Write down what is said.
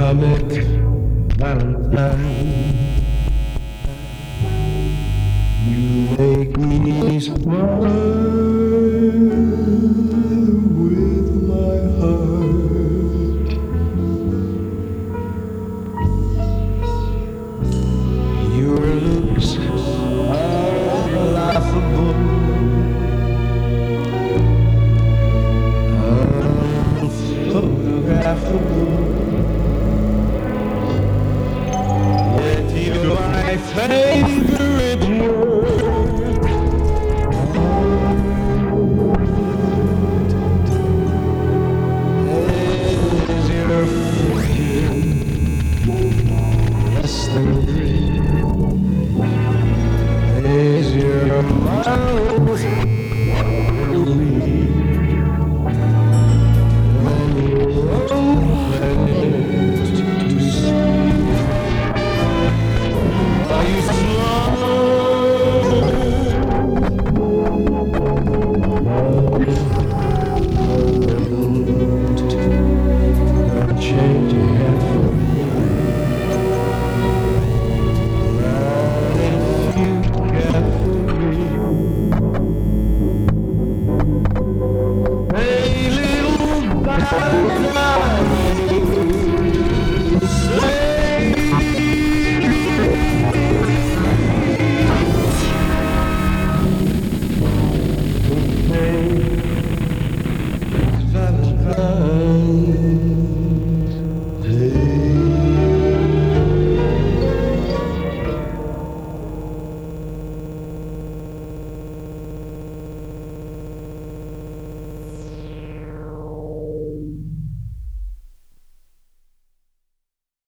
atomic Valentine. You make me smile with my heart. Your looks are laughable, unphotographable. Yet you're my favorite word. Is your frame less than green? Is your mouth clean? When you open it to see, are you slow? You're changing it for me. And if you care for me, hey little butterfly.